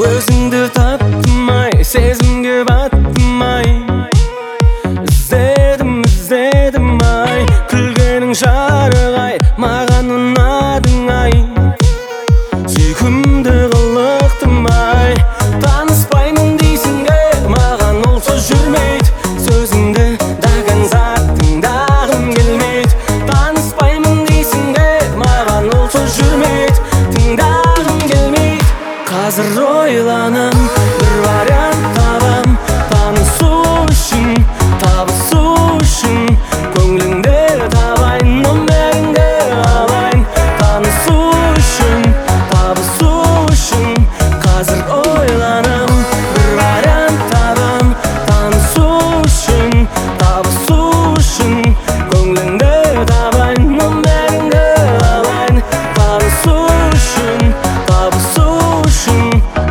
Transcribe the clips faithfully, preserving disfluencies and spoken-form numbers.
Өзіңді таптым ай, сезімге баттым ай. Іздедім, іздедім ай, күлгенің жарық ай, маған ұнадың ай. Сүйкімді қылықтым ай, таныспаймын дейсіңге, маған ол сөз жүрмейді. Сөзіңді даған зат тыңдағым келмейді. Таныспаймын дейсіңге, маған ол сөз жүрмейді, тыңдағым келмейді. Қазір ойланам, бір вариант табам, танысу үшін, табысу үшін. Көңліңде табайын, номеріңді алайын, танысу үшін, табысу үшін. Қазір ойланам, бір вариант табам, танысу үшін, табысу үшін. Көңліңді табайын, номеріңді алайын, танысу үшін, табысу үшін.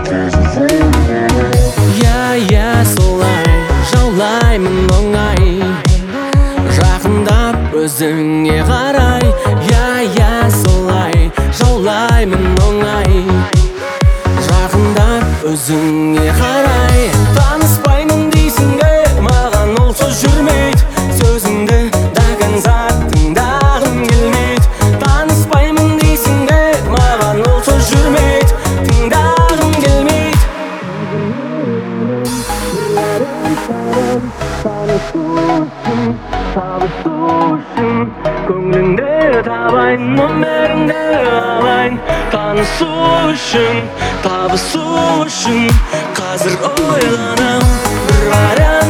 Я, я, солай жаулаймын оңай, жақындап өзіңе қарай. Я, я, солай жаулаймын оңай, жақындап өзіңе қарай. Таныспаймын дейсіңге, маған ол сөз жүрмейді. Сөзіңді даған зат тыңдағым келмейді. Таныспаймын дейсіңге, маған ол сөз жүрмейді, тыңдағым келмейді. Танысу үшін, табысу үшін. Көңліңді табайын, номеріңді алайын, танысу үшін, табысу үшін. Қазір ойланам, бір вариант